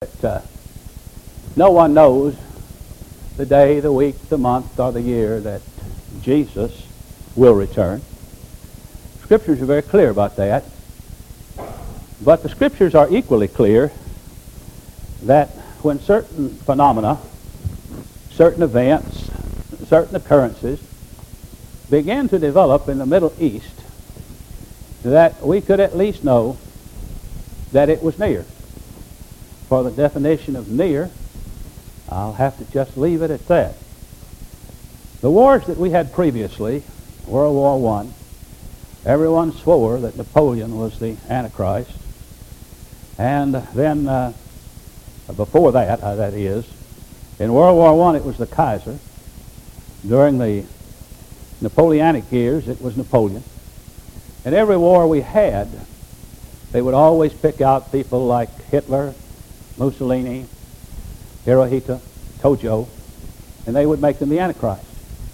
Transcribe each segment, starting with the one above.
No one knows the day, the week, the month, or the year that Jesus will return. Scriptures are very clear about that. But the Scriptures are equally clear that when certain phenomena, certain events, certain occurrences began to develop in the Middle East, that we could at least know that it was near. For the definition of near, I'll have to just leave it at that. The wars that we had previously, World War I, everyone swore that Napoleon was the Antichrist. And then, before that, that is, in World War I it was the Kaiser. During the Napoleonic years it was Napoleon. In every war we had, they would always pick out people like Hitler, Mussolini, Hirohito, Tojo, and they would make them the Antichrist.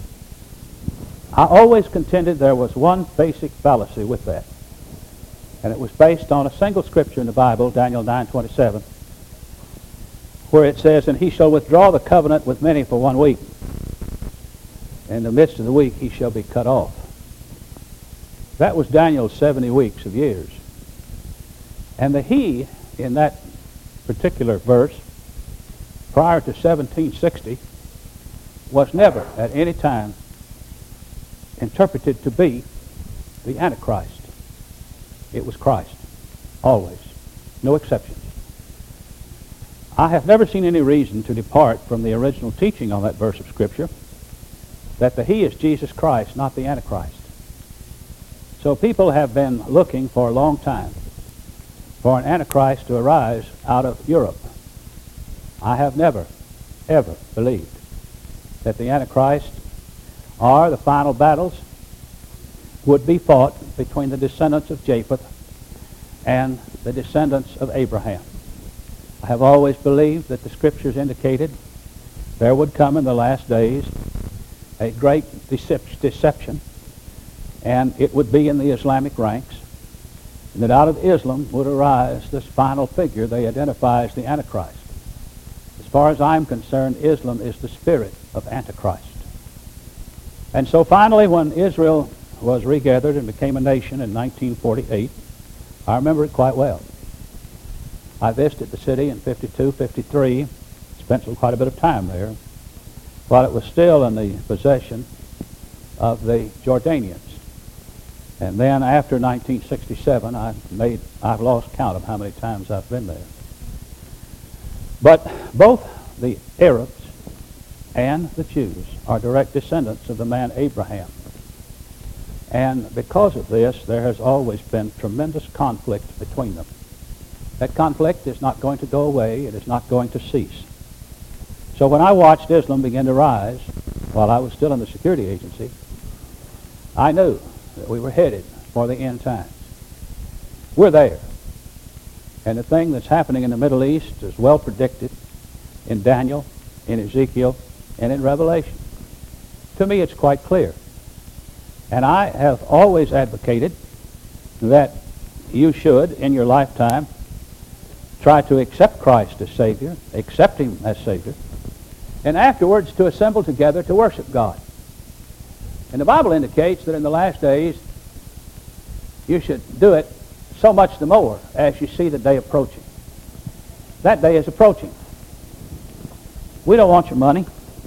I always contended there was one basic fallacy with that, and it was based on a single scripture in the Bible, Daniel 9:27, where it says, "And he shall withdraw the covenant with many for 1 week. In the midst of the week he shall be cut off." That was Daniel's 70 weeks of years. And the he in that particular verse, prior to 1760, was never at any time interpreted to be the Antichrist. It was Christ, always, no exceptions. I have never seen any reason to depart from the original teaching on that verse of Scripture, that the he is Jesus Christ, not the Antichrist. So people have been looking for a long time for an Antichrist to arise out of Europe. I have never, ever believed that the Antichrist or the final battles would be fought between the descendants of Japheth and the descendants of Abraham. I have always believed that the Scriptures indicated there would come in the last days a great deception, and it would be in the Islamic ranks, and that out of Islam would arise this final figure they identify as the Antichrist. As far as I'm concerned, Islam is the spirit of Antichrist. And so finally, when Israel was regathered and became a nation in 1948, I remember it quite well. I visited the city in 52, 53, spent quite a bit of time there, while it was still in the possession of the Jordanians. And then after 1967, I've lost count of how many times I've been there. But both the Arabs and the Jews are direct descendants of the man Abraham. And because of this, there has always been tremendous conflict between them. That conflict is not going to go away. It is not going to cease. So when I watched Islam begin to rise, while I was still in the security agency, I knew that we were headed for the end times. We're there. And the thing that's happening in the Middle East is well predicted in Daniel, in Ezekiel, and in Revelation. To me, it's quite clear. And I have always advocated that you should, in your lifetime, try to accept Christ as Savior, accept Him as Savior, and afterwards to assemble together to worship God. And the Bible indicates that in the last days you should do it so much the more as you see the day approaching. That day is approaching. We don't want your money.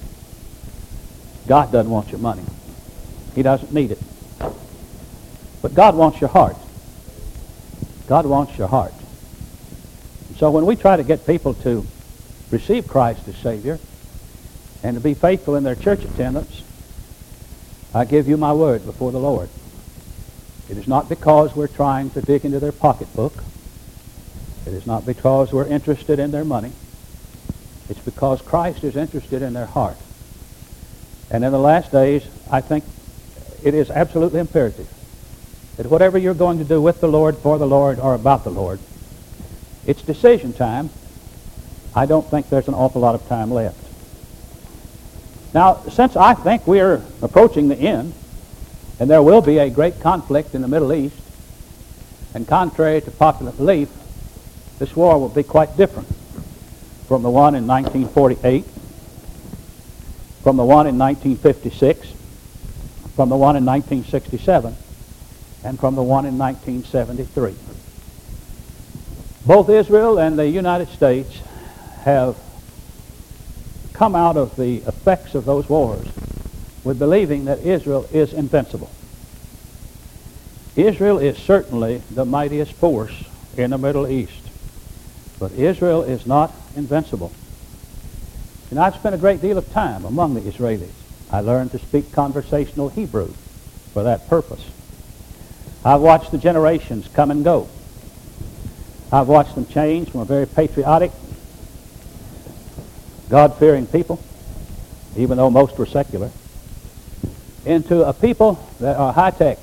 God doesn't want your money. He doesn't need it. But God wants your heart. God wants your heart. So when we try to get people to receive Christ as Savior and to be faithful in their church attendance, I give you my word before the Lord. It is not because we're trying to dig into their pocketbook. It is not because we're interested in their money. It's because Christ is interested in their heart. And in the last days, I think it is absolutely imperative that whatever you're going to do with the Lord, for the Lord, or about the Lord, it's decision time. I don't think there's an awful lot of time left. Now, since I think we're approaching the end, and there will be a great conflict in the Middle East, and contrary to popular belief, this war will be quite different. from the one in 1948, from the one in 1956, from the one in 1967, and from the one in 1973. Both Israel and the United States have come out of the effects of those wars with believing that Israel is invincible. Israel is certainly the mightiest force in the Middle East, but Israel is not invincible. And I've spent a great deal of time among the Israelis. I learned to speak conversational Hebrew for that purpose. I've watched the generations come and go. I've watched them change from a very patriotic, God-fearing people, even though most were secular, into a people that are high-tech.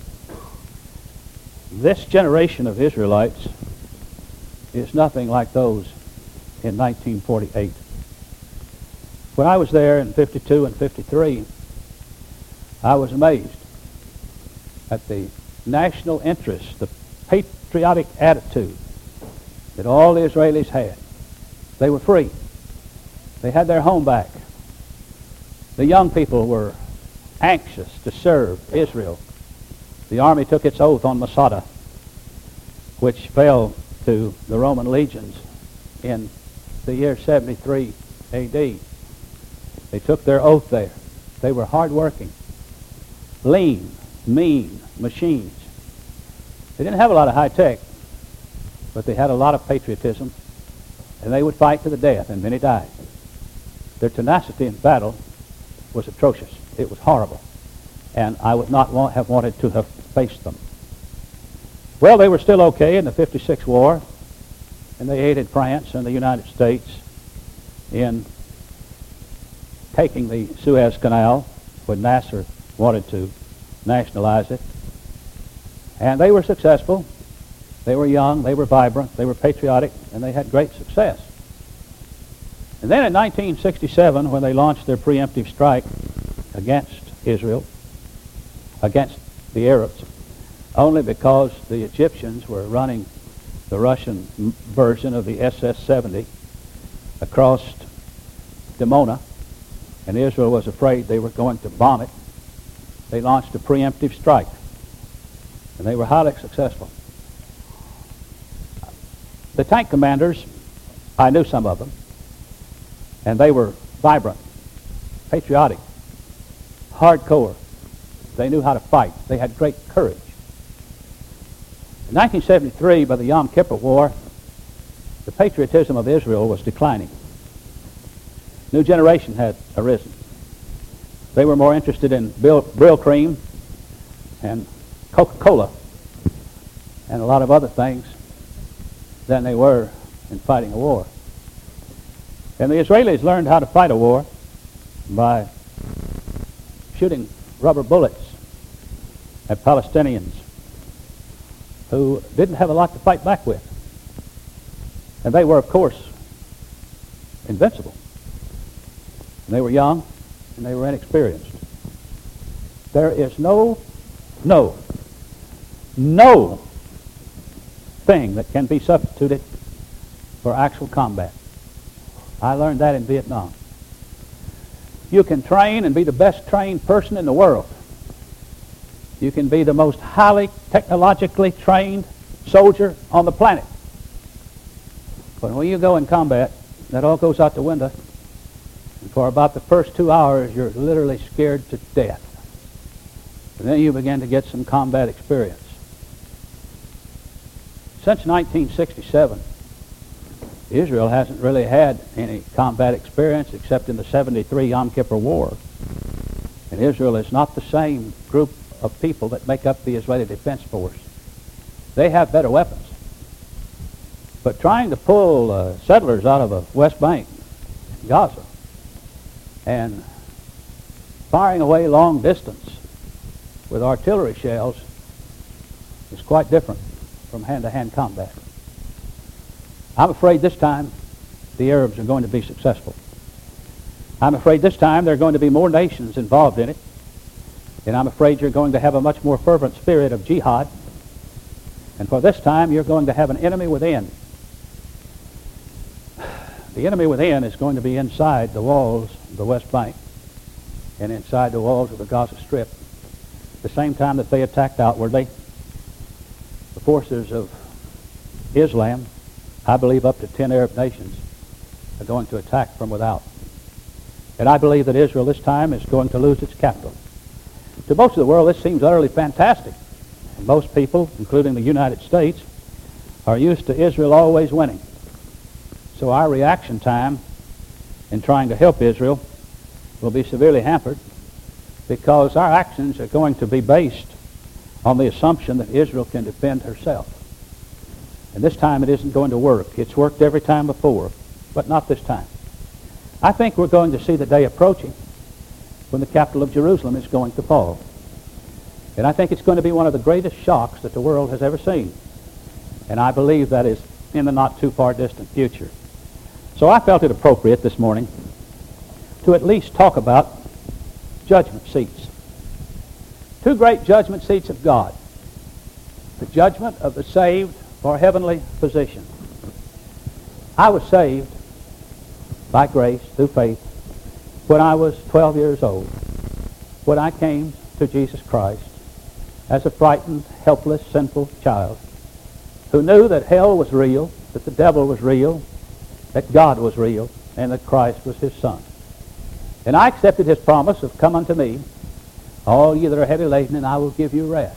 This generation of Israelites is nothing like those in 1948. When I was there in 52 and 53, I was amazed at the national interest, the patriotic attitude that all the Israelis had. They were free. They had their home back. The young people were anxious to serve Israel. The army took its oath on Masada, which fell to the Roman legions in the year 73 A.D. They took their oath there. They were hard-working, lean, mean machines. They didn't have a lot of high tech, but they had a lot of patriotism, and they would fight to the death, and many died. Their tenacity in battle was atrocious. It was horrible, and I would not have wanted to have faced them. Well, they were still okay in the 56 war, and they aided France and the United States in taking the Suez Canal when Nasser wanted to nationalize it. And they were successful. They were young, they were vibrant, they were patriotic, and they had great success. And then in 1967, when they launched their preemptive strike against Israel, against the Arabs, only because the Egyptians were running the Russian version of the SS-70 across Dimona, and Israel was afraid they were going to bomb it, they launched a preemptive strike, and they were highly successful. The tank commanders, I knew some of them, and they were vibrant, patriotic, hardcore. They knew how to fight. They had great courage. In 1973, by the Yom Kippur War, the patriotism of Israel was declining. New generation had arisen. They were more interested in Brill cream and Coca-Cola and a lot of other things than they were in fighting a war. And the Israelis learned how to fight a war by shooting rubber bullets at Palestinians who didn't have a lot to fight back with. And they were, of course, invincible. And they were young, and they were inexperienced. There is no thing that can be substituted for actual combat. I learned that in Vietnam. You can train and be the best trained person in the world. You can be the most highly technologically trained soldier on the planet. But when you go in combat, that all goes out the window. And for about the first 2 hours, you're literally scared to death. And then you begin to get some combat experience. Since 1967, Israel hasn't really had any combat experience except in the 73 Yom Kippur War. And Israel is not the same group of people that make up the Israeli Defense Force. They have better weapons. But trying to pull settlers out of the West Bank, Gaza, and firing away long distance with artillery shells is quite different from hand-to-hand combat. I'm afraid this time the Arabs are going to be successful. I'm afraid this time there are going to be more nations involved in it, and I'm afraid you're going to have a much more fervent spirit of jihad, and for this time you're going to have an enemy within. The enemy within is going to be inside the walls of the West Bank and inside the walls of the Gaza Strip. At the same time that they attacked outwardly, the forces of Islam, I believe up to 10 Arab nations, are going to attack from without. And I believe that Israel this time is going to lose its capital. To most of the world, this seems utterly fantastic. And most people, including the United States, are used to Israel always winning. So our reaction time in trying to help Israel will be severely hampered because our actions are going to be based on the assumption that Israel can defend herself. And this time it isn't going to work. It's worked every time before, but not this time. I think we're going to see the day approaching when the capital of Jerusalem is going to fall. And I think it's going to be one of the greatest shocks that the world has ever seen. And I believe that is in the not too far distant future. So I felt it appropriate this morning to at least talk about judgment seats. Two great judgment seats of God. The judgment of the saved for heavenly position. I was saved by grace through faith when I was 12 years old, when I came to Jesus Christ as a frightened, helpless, sinful child who knew that hell was real, that the devil was real, that God was real, and that Christ was his Son. And I accepted his promise of, "Come unto me, all ye that are heavy laden, and I will give you rest."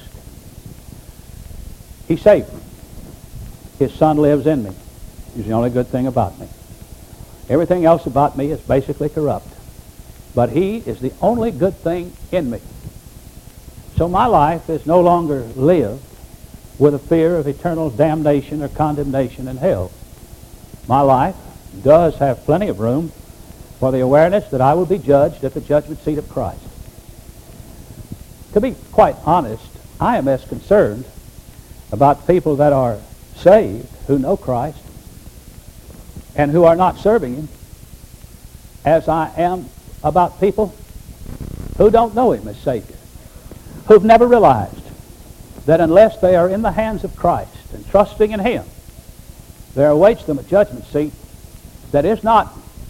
He saved me. His Son lives in me. He's the only good thing about me. Everything else about me is basically corrupt. But he is the only good thing in me. So my life is no longer lived with a fear of eternal damnation or condemnation in hell. My life does have plenty of room for the awareness that I will be judged at the judgment seat of Christ. To be quite honest, I am as concerned about people that are saved, who know Christ, and who are not serving him, as I am about people who don't know him as Savior, who've never realized that unless they are in the hands of Christ and trusting in him, there awaits them a judgment seat that is not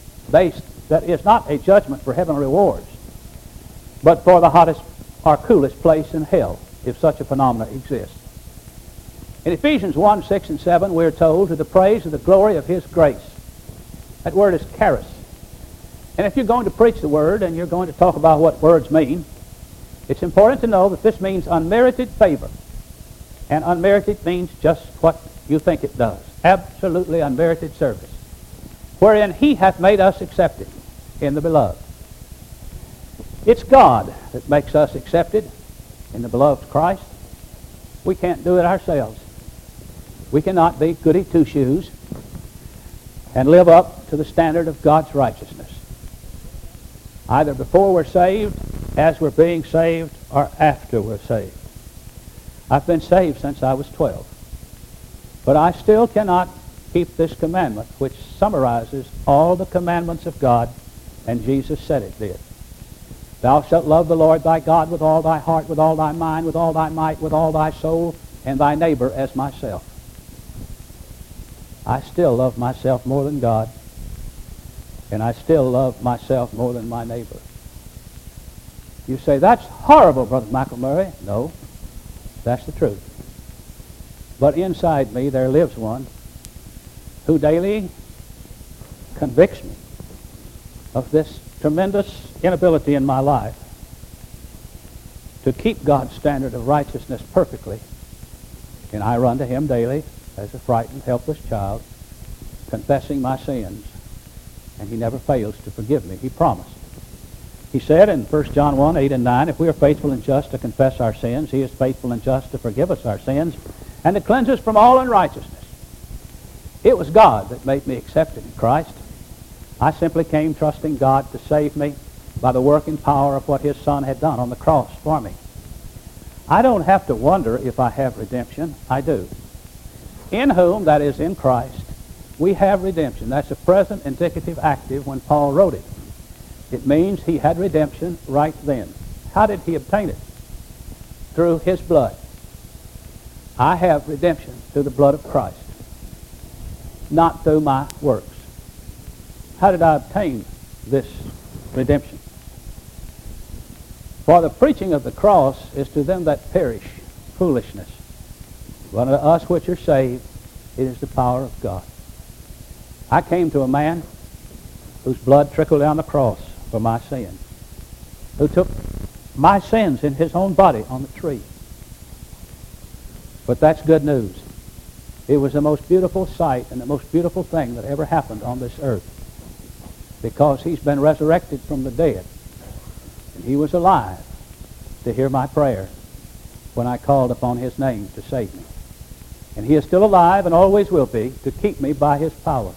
a judgment for heavenly rewards, but for the hottest or coolest place in hell, if such a phenomenon exists. In Ephesians 1, 6 and 7, we're told, "To the praise of the glory of his grace." That word is charis. And if you're going to preach the word and you're going to talk about what words mean, it's important to know that this means unmerited favor. And unmerited means just what you think it does. Absolutely unmerited service. Wherein he hath made us accepted in the beloved. It's God that makes us accepted in the beloved Christ. We can't do it ourselves. We cannot be goody two-shoes and live up to the standard of God's righteousness, either before we're saved, as we're being saved, or after we're saved. I've been saved since I was 12, but I still cannot keep this commandment, which summarizes all the commandments of God, and Jesus said it did. "Thou shalt love the Lord thy God with all thy heart, with all thy mind, with all thy might, with all thy soul, and thy neighbor as myself." I still love myself more than God, and I still love myself more than my neighbor. You say, "That's horrible, Brother McElmurray." No, that's the truth. But inside me there lives one who daily convicts me of this tremendous inability in my life to keep God's standard of righteousness perfectly. And I run to him daily as a frightened, helpless child, confessing my sins. And he never fails to forgive me. He promised. He said in 1 John 1, 8 and 9, "If we are faithful and just to confess our sins, he is faithful and just to forgive us our sins and to cleanse us from all unrighteousness." It was God that made me accepted in Christ. I simply came trusting God to save me by the working power of what his Son had done on the cross for me. I don't have to wonder if I have redemption. I do. In whom, that is in Christ, we have redemption. That's a present indicative active when Paul wrote it. It means he had redemption right then. How did he obtain it? Through his blood. I have redemption through the blood of Christ, not through my works. How did I obtain this redemption? For the preaching of the cross is to them that perish foolishness, but unto us which are saved it is the power of God. I came to a man whose blood trickled down the cross for my sins, who took my sins in his own body on the tree. But that's good news. It was the most beautiful sight and the most beautiful thing that ever happened on this earth, because he's been resurrected from the dead, and he was alive to hear my prayer when I called upon his name to save me. And he is still alive and always will be to keep me by his power.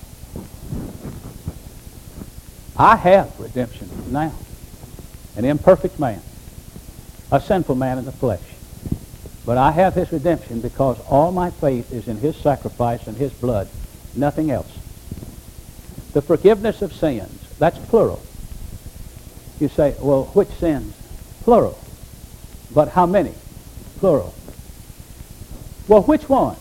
I have redemption now. An imperfect man, a sinful man in the flesh. But I have his redemption because all my faith is in his sacrifice and his blood, nothing else. The forgiveness of sins, that's plural. You say, well, which sins? Plural. But how many? Plural. Well, which ones?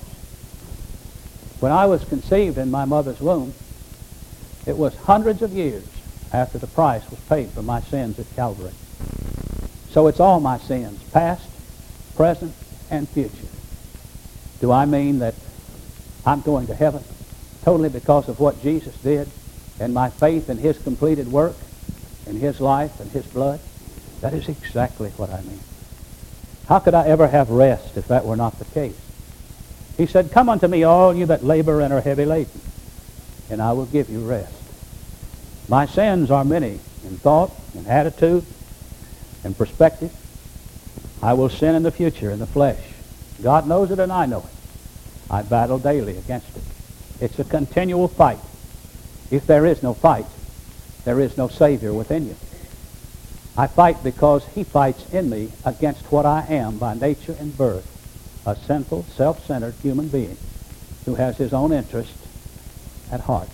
When I was conceived in my mother's womb, it was hundreds of years after the price was paid for my sins at Calvary. So it's all my sins, past, present, and future. Do I mean that I'm going to heaven totally because of what Jesus did and my faith in his completed work and his life and his blood? That is exactly what I mean. How could I ever have rest if that were not the case? He said, come unto me, all you that labor and are heavy laden, and I will give you rest. My sins are many in thought, in attitude, in perspective. I will sin in the future in the flesh. God knows it and I know it. I battle daily against it. It's a continual fight. If there is no fight, there is no Savior within you. I fight because he fights in me against what I am by nature and birth, a sinful, self-centered human being who has his own interest at heart.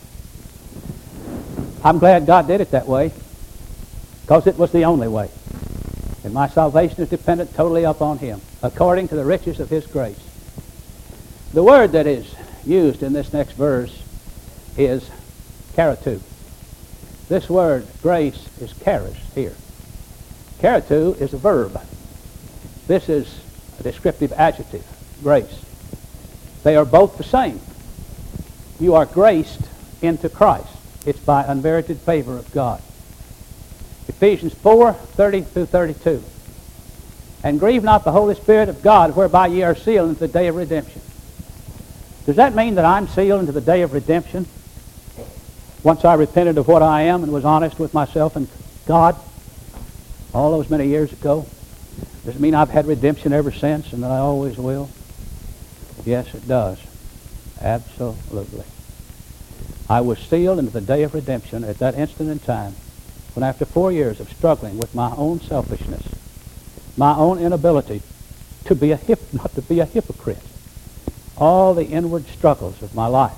I'm glad God did it that way because it was the only way. And my salvation is dependent totally upon him, according to the riches of his grace. The word that is used in this next verse is charitou. This word, grace, is charis here. Charitou is a verb. This is a descriptive adjective, grace. They are both the same. You are graced into Christ. It's by unmerited favor of God. Ephesians 4:30-32. And grieve not the Holy Spirit of God, whereby ye are sealed unto the day of redemption. Does that mean that I'm sealed into the day of redemption? Once I repented of what I am and was honest with myself and God all those many years ago? Does it mean I've had redemption ever since and that I always will? Yes, it does. Absolutely. I was sealed into the day of redemption at that instant in time when, after 4 years of struggling with my own selfishness, my own inability to be not to be a hypocrite, all the inward struggles of my life,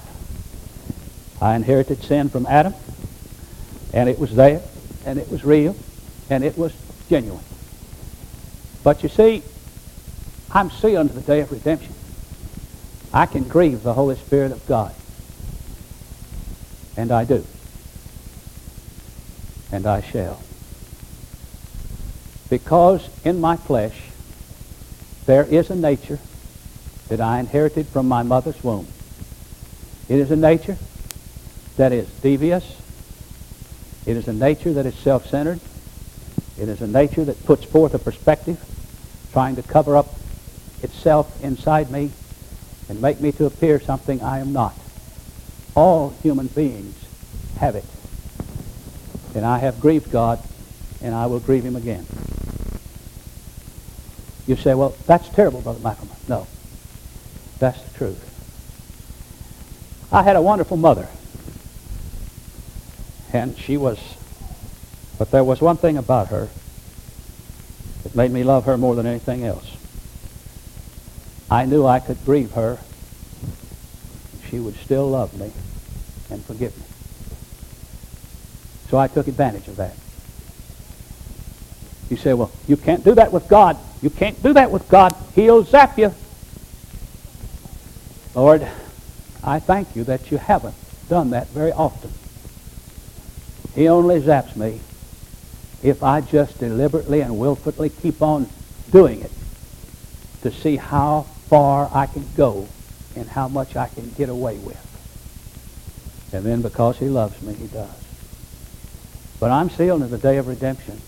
I inherited sin from Adam, and it was there, and it was real, and it was genuine. But you see, I'm sealed unto the day of redemption. I can grieve the Holy Spirit of God. And I do. And I shall. Because in my flesh, there is a nature that I inherited from my mother's womb. It is a nature that is devious. It is a nature that is self-centered. It is a nature that puts forth a perspective, trying to cover up itself inside me and make me to appear something I am not. All human beings have it. And I have grieved God, and I will grieve him again. You say, well, that's terrible, Brother Michael. No, that's the truth. I had a wonderful mother, and but there was one thing about her that made me love her more than anything else. I knew I could grieve her, and she would still love me and forgive me. So I took advantage of that. You say, well, you can't do that with God. You can't do that with God. He'll zap you. Lord, I thank you that you haven't done that very often. He only zaps me if I just deliberately and willfully keep on doing it to see how far I can go and how much I can get away with. And then because he loves me, he does. But I'm sealed in the day of redemption.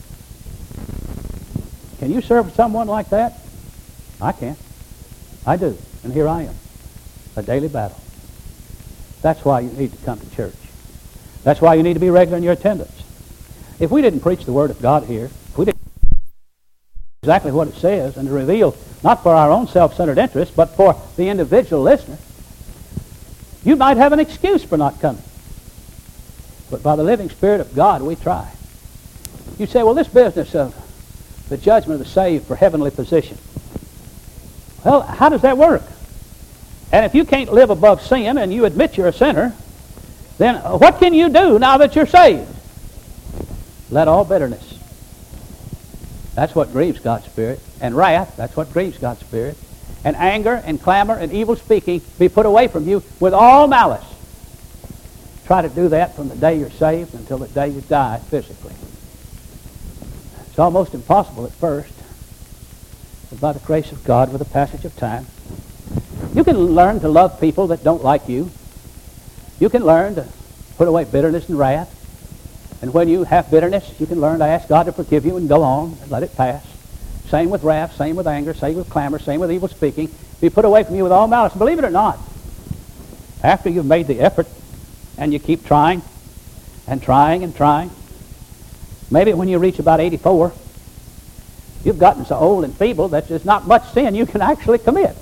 Can you serve someone like that? I can. I do. And here I am. A daily battle. That's why you need to come to church. That's why you need to be regular in your attendance. If we didn't preach the Word of God here, if we didn't exactly what it says and to reveal not for our own self-centered interest, but for the individual listener, you might have an excuse for not coming. But by the living Spirit of God, we try. You say, well, this business of the judgment of the saved for heavenly position. Well, how does that work? And if you can't live above sin and you admit you're a sinner, then what can you do now that you're saved? Let all bitterness. That's what grieves God's Spirit. And wrath, that's what grieves God's Spirit. And anger and clamor and evil speaking be put away from you with all malice. Try to do that from the day you're saved until the day you die physically. It's almost impossible at first, but by the grace of God, with the passage of time, you can learn to love people that don't like you. You can learn to put away bitterness and wrath. And when you have bitterness, you can learn to ask God to forgive you and go on and let it pass. Same with wrath, same with anger, same with clamor, same with evil speaking. Be put away from you with all malice. Believe it or not, after you've made the effort and you keep trying and trying and trying, maybe when you reach about 84, you've gotten so old and feeble that there's not much sin you can actually commit.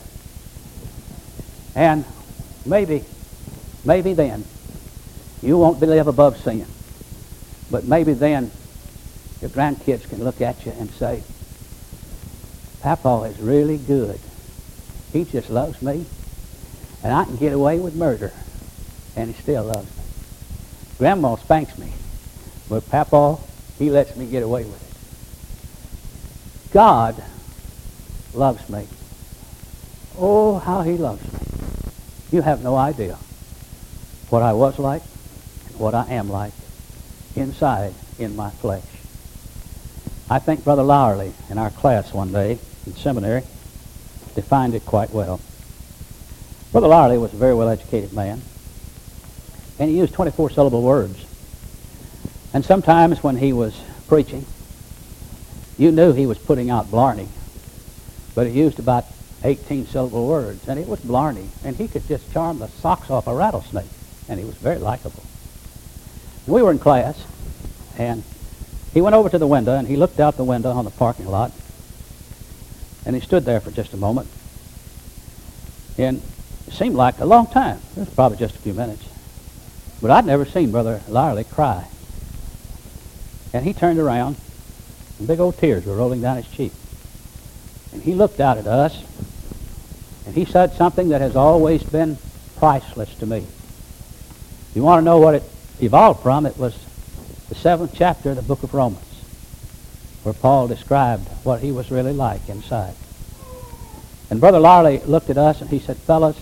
And maybe then you won't live above sin. But maybe then your grandkids can look at you and say, Papa is really good. He just loves me. And I can get away with murder. And he still loves me. Grandma spanks me. But Papa, he lets me get away with it. God loves me. Oh, how he loves me. You have no idea what I was like and what I am like inside in my flesh. I think Brother Lowerly in our class one day in seminary defined it quite well. Brother Lowerly was a very well-educated man, and he used 24-syllable words. And sometimes when he was preaching, you knew he was putting out blarney, but he used about 18-syllable words, and it was blarney, and he could just charm the socks off a rattlesnake, and he was very likable. We were in class, and he went over to the window, and he looked out the window on the parking lot, and he stood there for just a moment, and it seemed like a long time. It was probably just a few minutes. But I'd never seen Brother Lowerly cry. And he turned around, and big old tears were rolling down his cheek. And he looked out at us, and he said something that has always been priceless to me. You want to know what it evolved from? It was the 7th chapter of the book of Romans, where Paul described what he was really like inside. And Brother Lowerly looked at us and he said, fellas,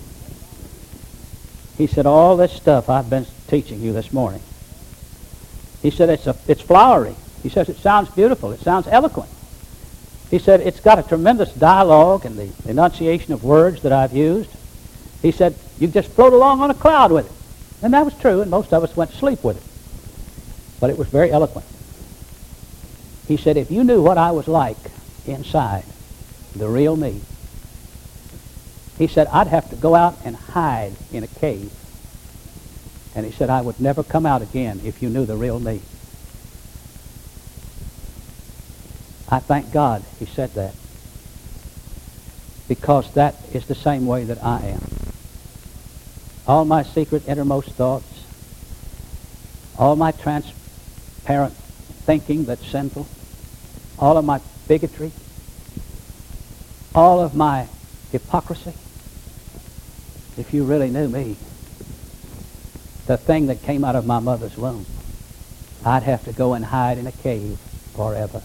he said, all this stuff I've been teaching you this morning, he said, it's flowery. He says, it sounds beautiful. It sounds eloquent. He said, it's got a tremendous dialogue and the enunciation of words that I've used. He said, you just float along on a cloud with it. And that was true, and most of us went to sleep with it. But it was very eloquent. He said, if you knew what I was like inside, the real me, he said, I'd have to go out and hide in a cave. And he said, I would never come out again if you knew the real me. I thank God he said that, because that is the same way that I am. All my secret innermost thoughts, all my transparent thinking that's sinful, all of my bigotry, all of my hypocrisy, if you really knew me, the thing that came out of my mother's womb, I'd have to go and hide in a cave forever.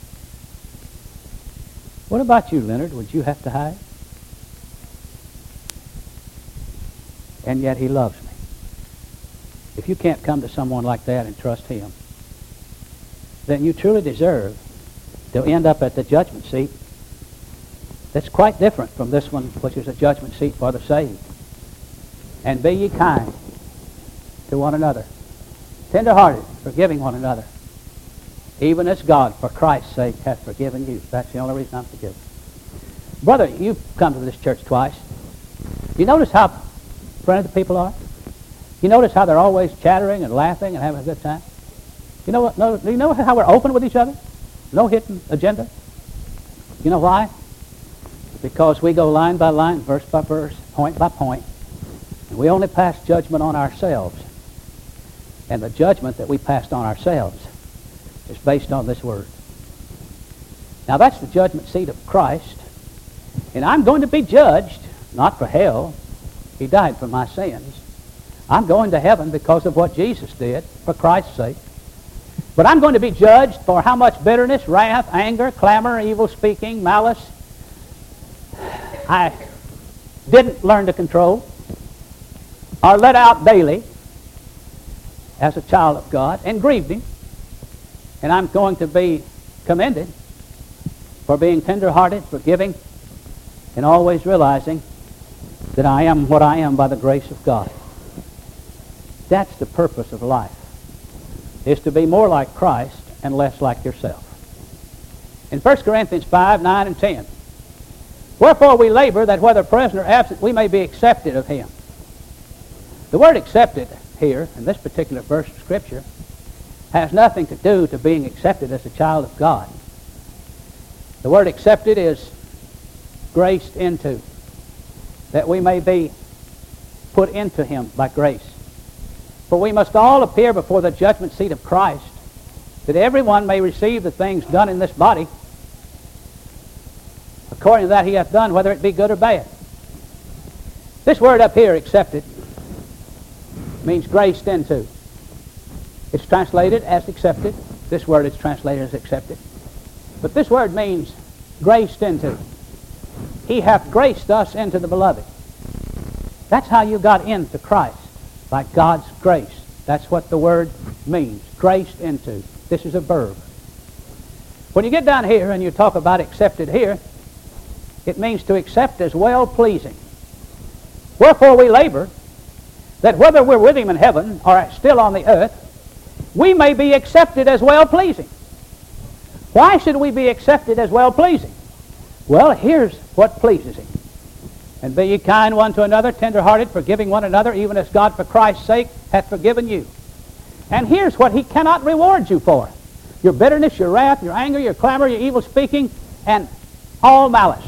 What about you, Leonard? Would you have to hide? And yet he loves me. if you can't come to someone like that and trust him, then you truly deserve to end up at the judgment seat that's quite different from this one, which is a judgment seat for the saved. And be ye kind to one another, tender-hearted, forgiving one another, even as God, for Christ's sake, hath forgiven you. That's the only reason I'm forgiven. Brother, you've come to this church twice. You notice how friendly the people are? You notice how they're always chattering and laughing and having a good time? You know what? Do you know how we're open with each other? No hidden agenda. You know why? Because we go line by line, verse by verse, point by point, and we only pass judgment on ourselves. And the judgment that we passed on ourselves is based on this word. Now that's the judgment seat of Christ, and I'm going to be judged, not for hell. He died for my sins. I'm going to heaven because of what Jesus did for Christ's sake. But I'm going to be judged for how much bitterness, wrath, anger, clamor, evil speaking, malice I didn't learn to control or let out daily as a child of God and grieved him. And I'm going to be commended for being tender-hearted, forgiving, and always realizing that I am what I am by the grace of God. That's the purpose of life, is to be more like Christ and less like yourself. In 1 Corinthians 5, 9, and 10, wherefore we labor that whether present or absent we may be accepted of him. The word accepted here, in this particular verse of Scripture, has nothing to do to being accepted as a child of God. The word accepted is graced into, that we may be put into him by grace. For we must all appear before the judgment seat of Christ, that everyone may receive the things done in this body according to that he hath done, whether it be good or bad. This word up here, accepted, means graced into. It's translated as accepted. This word is translated as accepted. But this word means graced into. He hath graced us into the beloved. That's how you got into Christ, by God's grace. That's what the word means, graced into. This is a verb. When you get down here and you talk about accepted here, it means to accept as well-pleasing. Wherefore we labor, that whether we're with him in heaven or still on the earth, we may be accepted as well-pleasing. Why should we be accepted as well-pleasing? Well, here's what pleases him. And be ye kind one to another, tender-hearted, forgiving one another, even as God for Christ's sake hath forgiven you. And here's what he cannot reward you for. Your bitterness, your wrath, your anger, your clamor, your evil speaking, and all malice.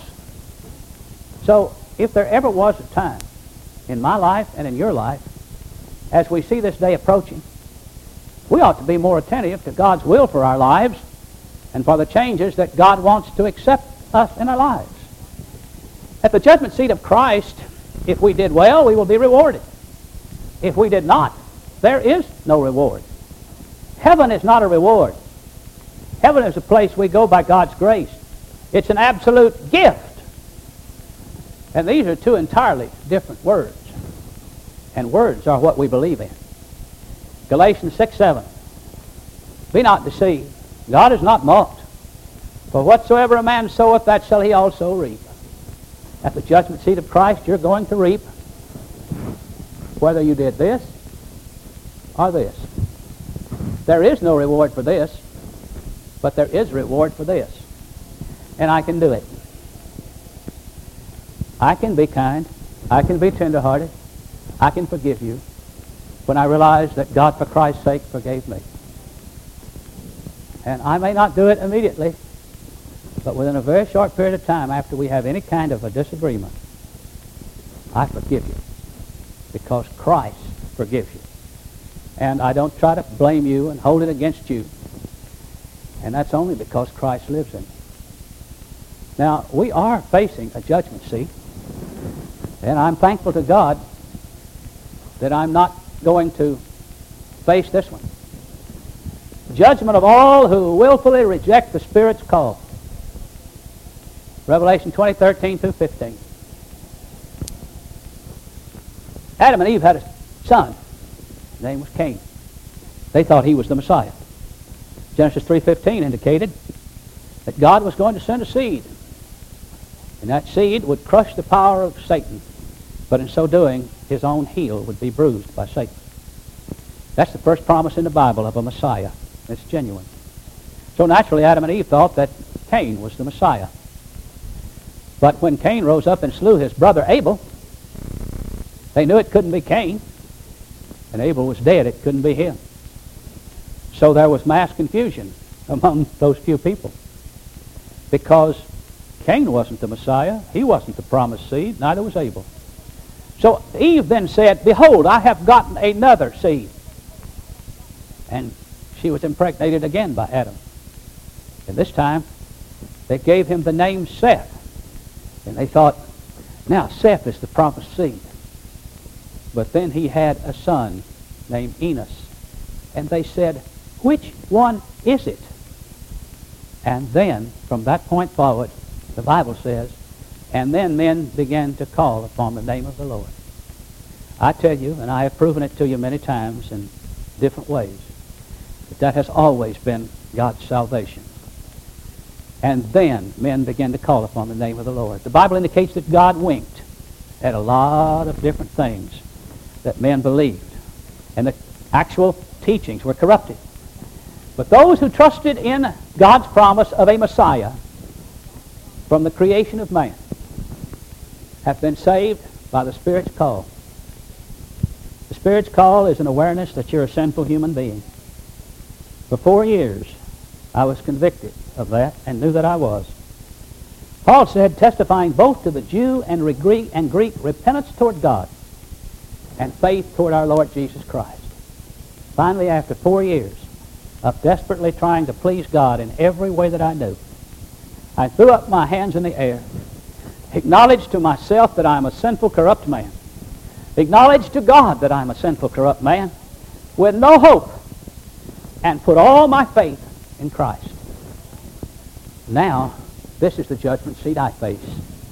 So, if there ever was a time in my life and in your life, as we see this day approaching, we ought to be more attentive to God's will for our lives and for the changes that God wants to accept us in our lives. At the judgment seat of Christ, if we did well, we will be rewarded. If we did not, there is no reward. Heaven is not a reward. Heaven is a place we go by God's grace. It's an absolute gift. And these are two entirely different words. And words are what we believe in. Galatians 6:7. Be not deceived. God is not mocked. For whatsoever a man soweth, that shall he also reap. At the judgment seat of Christ, you're going to reap whether you did this or this. There is no reward for this, but there is reward for this. And I can do it. I can be kind. I can be tender-hearted. I can forgive you when I realize that God, for Christ's sake, forgave me. And I may not do it immediately, but within a very short period of time after we have any kind of a disagreement, I forgive you because Christ forgives you. And I don't try to blame you and hold it against you. And that's only because Christ lives in you. Now, we are facing a judgment seat, and I'm thankful to God that I'm not going to face this one. Judgment of all who willfully reject the Spirit's call. Revelation 20:13 through 15. Adam and Eve had a son. His name was Cain. They thought he was the Messiah. Genesis 3:15 indicated that God was going to send a seed, and that seed would crush the power of Satan, but in so doing, his own heel would be bruised by Satan. That's the first promise in the Bible of a Messiah. It's genuine. So naturally, Adam and Eve thought that Cain was the Messiah. But when Cain rose up and slew his brother Abel, they knew it couldn't be Cain, and Abel was dead. It couldn't be him. So there was mass confusion among those few people, because Cain wasn't the Messiah. He wasn't the promised seed. Neither was Abel. So Eve then said, "Behold, I have gotten another seed." And she was impregnated again by Adam. And this time, they gave him the name Seth. And they thought, now Seth is the promised seed. But then he had a son named Enos. And they said, which one is it? And then, from that point forward, the Bible says, and then men began to call upon the name of the Lord. I tell you, and I have proven it to you many times in different ways, that has always been God's salvation. And then men began to call upon the name of the Lord. The Bible indicates that God winked at a lot of different things that men believed, and the actual teachings were corrupted. But those who trusted in God's promise of a Messiah from the creation of man have been saved by the Spirit's call. The Spirit's call is an awareness that you're a sinful human being. For 4 years, I was convicted of that and knew that I was. Paul said, testifying both to the Jew and Greek repentance toward God and faith toward our Lord Jesus Christ. Finally, after 4 years of desperately trying to please God in every way that I knew, I threw up my hands in the air, acknowledged to myself that I am a sinful, corrupt man, acknowledged to God that I am a sinful, corrupt man with no hope, and put all my faith in Christ. Now, this is the judgment seat I face.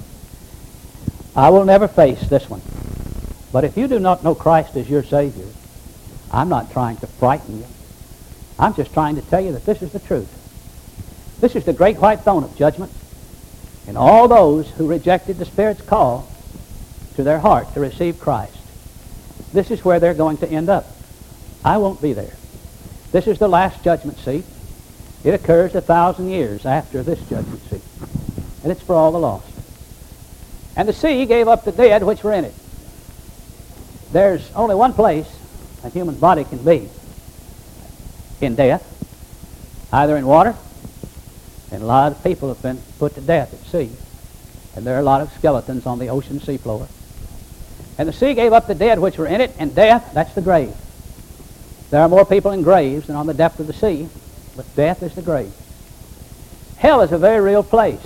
I will never face this one. But if you do not know Christ as your Savior, I'm not trying to frighten you. I'm just trying to tell you that this is the truth. This is the great white throne of judgment. And all those who rejected the Spirit's call to their heart to receive Christ, this is where they're going to end up. I won't be there. This is the last judgment seat. It occurs 1,000 years after this judgment seat. And it's for all the lost. And the sea gave up the dead which were in it. There's only one place a human body can be in death, either in water, and a lot of people have been put to death at sea. And there are a lot of skeletons on the ocean seafloor. And the sea gave up the dead which were in it, and death, that's the grave. There are more people in graves than on the depth of the sea, but death is the grave. Hell is a very real place.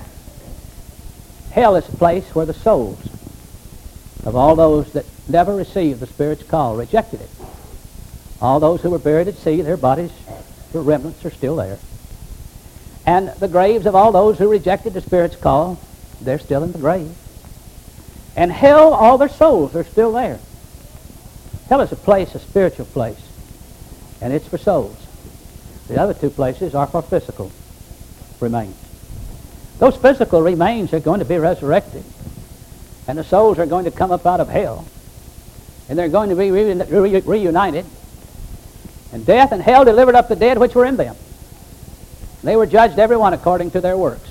Hell is a place where the souls of all those that never received the Spirit's call rejected it. All those who were buried at sea, their bodies, their remnants are still there. And the graves of all those who rejected the Spirit's call, they're still in the grave. And hell, all their souls are still there. Hell is a place, a spiritual place, and it's for souls. The other two places are for physical remains. Those physical remains are going to be resurrected, and the souls are going to come up out of hell, and they're going to be reunited, and death and hell delivered up the dead which were in them. They were judged every one according to their works.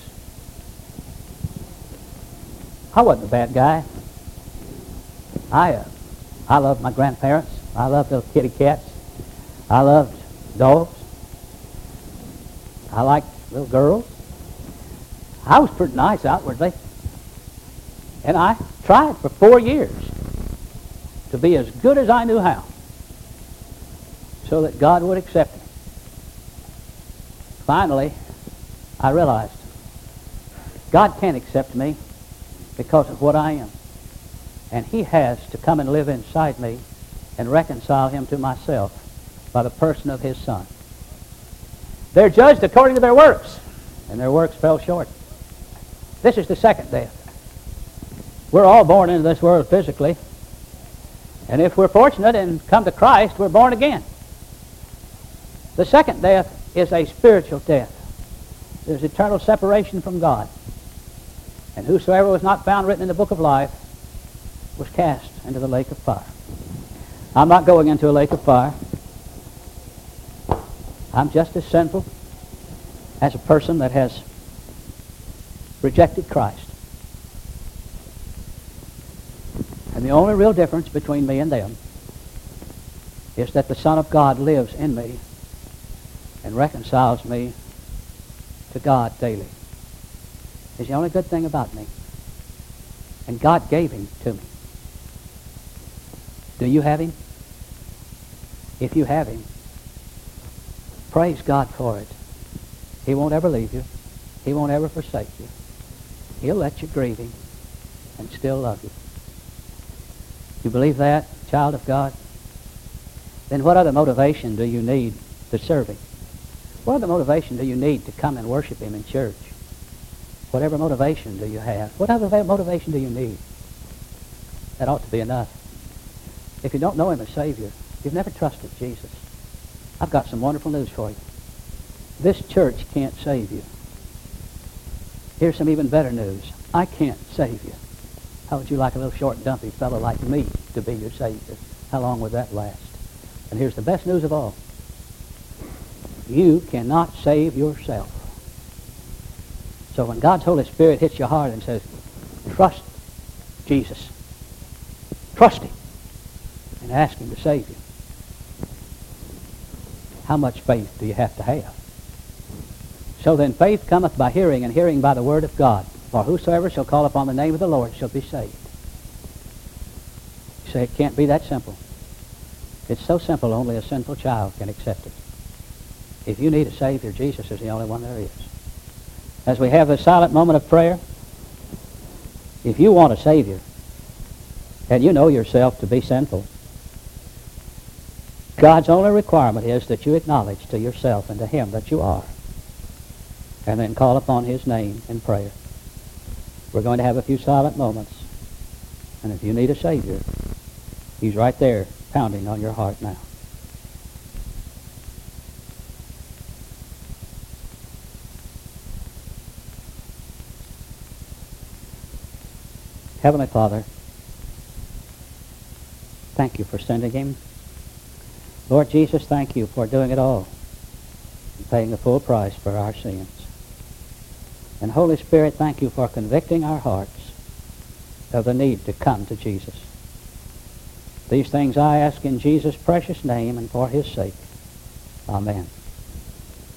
I wasn't a bad guy. I loved my grandparents. I loved little kitty cats. I loved dogs. I liked little girls. I was pretty nice outwardly. And I tried for 4 years to be as good as I knew how, so that God would accept me. Finally, I realized God can't accept me because of what I am. And He has to come and live inside me and reconcile Him to myself by the person of His Son. They're judged according to their works, and their works fell short. This is the second death. We're all born into this world physically, And if we're fortunate and come to Christ, we're born again. The second death is a spiritual death. There's eternal separation from God. And whosoever was not found written in the book of life was cast into the lake of fire. I'm not going into a lake of fire. I'm just as sinful as a person that has rejected Christ. And the only real difference between me and them is that the Son of God lives in me and reconciles me to God daily. He's the only good thing about me. And God gave him to me. Do you have him? If you have him, praise God for it. He won't ever leave you. He won't ever forsake you. He'll let you grieve him and still love you. You believe that, child of God? Then what other motivation do you need to serve him? What other motivation do you need to come and worship him in church? Whatever motivation do you have? What other motivation do you need? That ought to be enough. If you don't know him as Savior, you've never trusted Jesus, I've got some wonderful news for you. This church can't save you. Here's some even better news. I can't save you. How would you like a little short, dumpy fellow like me to be your Savior? How long would that last? And here's the best news of all. You cannot save yourself. So when God's Holy Spirit hits your heart and says, trust Jesus, trust him, and ask him to save you, how much faith do you have to have? So then faith cometh by hearing, and hearing by the word of God. For whosoever shall call upon the name of the Lord shall be saved. You say it can't be that simple. It's so simple only a sinful child can accept it. If you need a Savior, Jesus is the only one there is. As we have a silent moment of prayer, if you want a Savior, and you know yourself to be sinful, God's only requirement is that you acknowledge to yourself and to him that you are, and then call upon his name in prayer. We're going to have a few silent moments, and if you need a Savior, he's right there pounding on your heart now. Heavenly Father, thank you for sending him. Lord Jesus, thank you for doing it all and paying the full price for our sins. And Holy Spirit, thank you for convicting our hearts of the need to come to Jesus. These things I ask in Jesus' precious name and for his sake. Amen.